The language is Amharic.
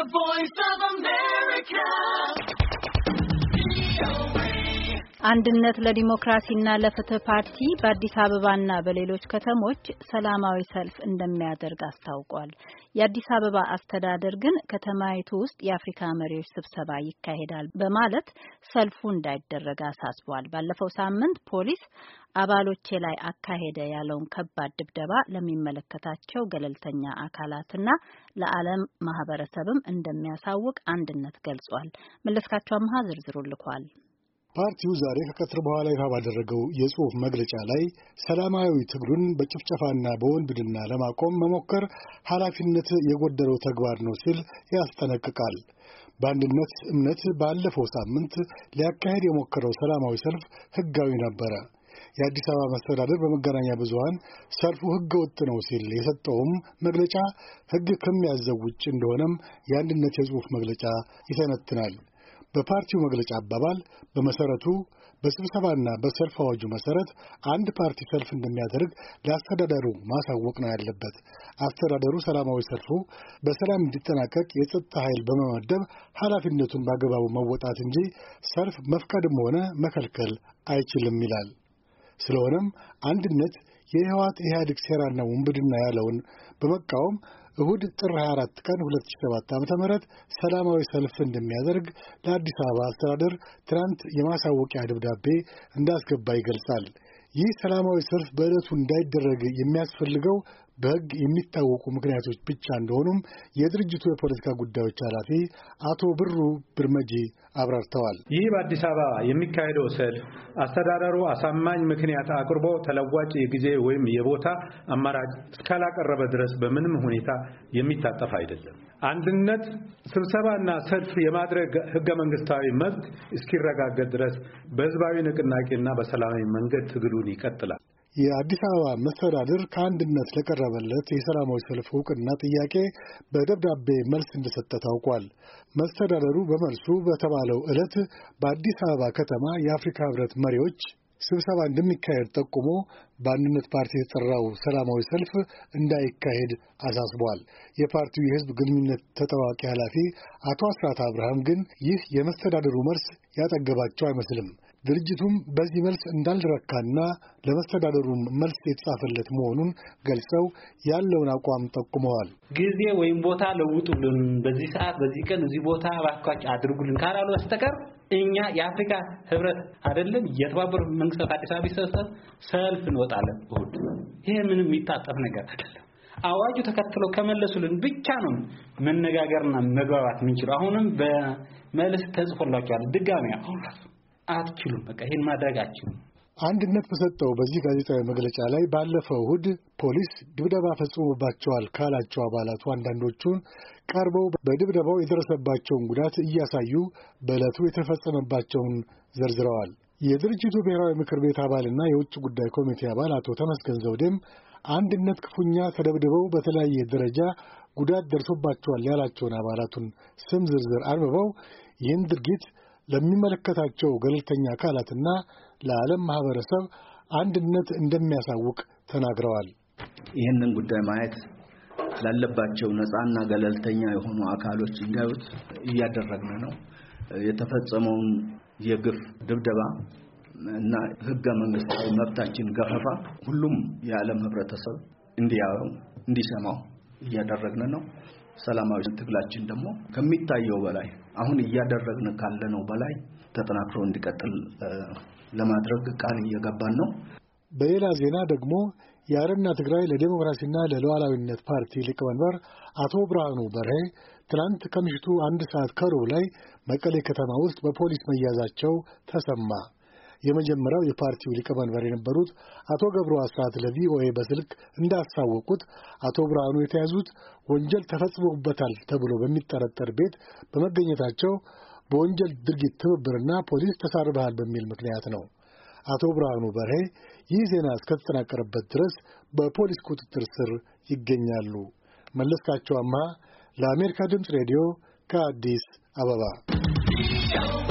voice of America. አንድነት ለዲሞክራሲና ለፍትህ ፓርቲ በአዲስ አበባና በሌሎች ከተሞች ሰላማዊ ሰልፍ እንደሚያደርግ አስታውቋል። የአዲስ አበባ አስተዳደር ግን ከተማይቱ ውስጥ የአፍሪካ መሪዎች ስብሰባ ይካሄዳል በማለት ሰልፉ እንዳይደረግ አሳስቧል። ባለፈው ሳምንት ፖሊስ አባሎቼ ላይ አካሄደ ያለውን ከባድ ድብደባ ለሚመለከታቸው ገለልተኛ አካላትና ለዓለም ማህበረሰብም እንደሚያሳውቅ አንድነት ገልጿል። መለስካቸው አምሃ ዝርዝሩ ልኳል። ፓርቲው ዛሬ ከቀትር በኋላ ይፋ ባደረገው የጽሑፍ መግለጫ ላይ ሰላማዊ ትግሉን በጭፍጨፋና በወንብድና ለማቆም መሞከር ኃላፊነት የጎደለው ተግባር ነው ሲል ያስጠነቅቃል። በአንድነት እምነት ባለፈው ሳምንት ሊያካሄድ የሞከረው ሰላማዊ ሰልፍ ሕጋዊ ነበረ። የአዲስ አበባ መስተዳድር በመገናኛ ብዙሃን ሰልፉ ሕገ ወጥ ነው ሲል የሰጠውም መግለጫ ሕግ ከሚያዘው ውጭ እንደሆነም የአንድነት የጽሑፍ መግለጫ ይተነትናል። በፓርቲው መግለጫ አባባል በመሰረቱ በስብሰባና በሰልፍ አዋጁ መሰረት አንድ ፓርቲ ሰልፍ እንደሚያደርግ ለአስተዳደሩ ማሳወቅ ነው ያለበት። አስተዳደሩ ሰላማዊ ሰልፉ በሰላም እንዲጠናቀቅ የጸጥታ ኃይል በመመደብ ኃላፊነቱን በአግባቡ መወጣት እንጂ ሰልፍ መፍቀድም ሆነ መከልከል አይችልም ይላል። ስለሆነም አንድነት የህወሓት ኢህአዴግ ሴራና ውንብድና ያለውን በመቃወም እሁድ ጥር 24 ቀን 2007 ዓ.ም ሰላማዊ ሰልፍ እንደሚያደርግ ለአዲስ አበባ አስተዳደር ትናንት የማሳወቂያ ደብዳቤ እንዳስገባ ይገልጻል። ይህ ሰላማዊ ሰልፍ በዕለቱ እንዳይደረግ የሚያስፈልገው በሕግ የሚታወቁ ምክንያቶች ብቻ እንደሆኑም የድርጅቱ የፖለቲካ ጉዳዮች ኃላፊ አቶ ብሩ ብርመጂ አብራርተዋል። ይህ በአዲስ አበባ የሚካሄደው ሰልፍ አስተዳደሩ አሳማኝ ምክንያት አቅርቦ ተለዋጭ የጊዜ ወይም የቦታ አማራጭ እስካላቀረበ ድረስ በምንም ሁኔታ የሚታጠፍ አይደለም። አንድነት ስብሰባና ሰልፍ የማድረግ ህገ መንግስታዊ መብት እስኪረጋገጥ ድረስ በህዝባዊ ንቅናቄና በሰላማዊ መንገድ ትግሉን ይቀጥላል። የአዲስ አበባ መስተዳድር ከአንድነት ለቀረበለት የሰላማዊ ሰልፍ ዕውቅና ጥያቄ በደብዳቤ መልስ እንደሰጠ ታውቋል። መስተዳድሩ በመልሱ በተባለው ዕለት በአዲስ አበባ ከተማ የአፍሪካ ህብረት መሪዎች ስብሰባ እንደሚካሄድ ጠቁሞ በአንድነት ፓርቲ የተጠራው ሰላማዊ ሰልፍ እንዳይካሄድ አሳስቧል። የፓርቲው የህዝብ ግንኙነት ተጠባባቂ ኃላፊ አቶ አስራት አብርሃም ግን ይህ የመስተዳድሩ መልስ ያጠገባቸው አይመስልም። ድርጅቱም በዚህ መልስ እንዳልረካና ለመስተዳድሩም መልስ የተጻፈለት መሆኑን ገልጸው ያለውን አቋም ጠቁመዋል። ጊዜ ወይም ቦታ ለውጡልን፣ በዚህ ሰዓት በዚህ ቀን እዚህ ቦታ ባካችሁ አድርጉልን ካላሉ በስተቀር እኛ የአፍሪካ ህብረት አይደለም የተባበሩት መንግስታት አዲስ አበባ ሲሰበሰብ ሰልፍ እንወጣለን እሁድ። ይሄ ምንም የሚታጠፍ ነገር አይደለም። አዋጁ ተከትለው ከመለሱልን ብቻ ነው መነጋገርና መግባባት የምንችለው። አሁንም በመልስ ተጽፎላችኋል ድጋሚ አትችሉም፣ በቃ ይሄን ማድረግ አትችሉም። አንድነት በሰጠው በዚህ ጋዜጣዊ መግለጫ ላይ ባለፈው እሁድ ፖሊስ ድብደባ ፈጽሞባቸዋል ካላቸው አባላቱ አንዳንዶቹን ቀርበው በድብደባው የደረሰባቸውን ጉዳት እያሳዩ በዕለቱ የተፈጸመባቸውን ዘርዝረዋል። የድርጅቱ ብሔራዊ ምክር ቤት አባልና የውጭ ጉዳይ ኮሚቴ አባል አቶ ተመስገን ዘውዴም አንድነት ክፉኛ ተደብድበው በተለያየ ደረጃ ጉዳት ደርሶባቸዋል ያላቸውን አባላቱን ስም ዝርዝር አንብበው ይህን ድርጊት ለሚመለከታቸው ገለልተኛ አካላትና ለዓለም ማህበረሰብ አንድነት እንደሚያሳውቅ ተናግረዋል። ይህንን ጉዳይ ማየት ላለባቸው ነፃና ገለልተኛ የሆኑ አካሎች እንዲያዩት እያደረግን ነው። የተፈጸመውን የግፍ ድብደባ እና ህገ መንግስታዊ መብታችን ገፈፋ ሁሉም የዓለም ህብረተሰብ እንዲያየው እንዲሰማው እያደረግን ነው። ሰላማዊ ትግላችን ደግሞ ከሚታየው በላይ አሁን እያደረግን ካለነው በላይ ተጠናክሮ እንዲቀጥል ለማድረግ ቃል እየገባን ነው። በሌላ ዜና ደግሞ የአረና ትግራይ ለዲሞክራሲና ለሉዓላዊነት ፓርቲ ሊቀመንበር አቶ ብርሃኑ በርሄ ትናንት ከምሽቱ 1 ሰዓት ከሩብ ላይ መቀሌ ከተማ ውስጥ በፖሊስ መያዛቸው ተሰማ። የመጀመሪያው የፓርቲው ሊቀመንበር የነበሩት አቶ ገብሩ አስራት ለቪኦኤ በስልክ እንዳሳወቁት አቶ ብርሃኑ የተያዙት ወንጀል ተፈጽሞበታል ተብሎ በሚጠረጠር ቤት በመገኘታቸው በወንጀል ድርጊት ትብብርና ፖሊስ ተሳርበሃል በሚል ምክንያት ነው። አቶ ብርሃኑ በርሄ ይህ ዜና እስከተጠናቀረበት ድረስ በፖሊስ ቁጥጥር ስር ይገኛሉ። መለስካቸው አምሃ ለአሜሪካ ድምፅ ሬዲዮ ከአዲስ አበባ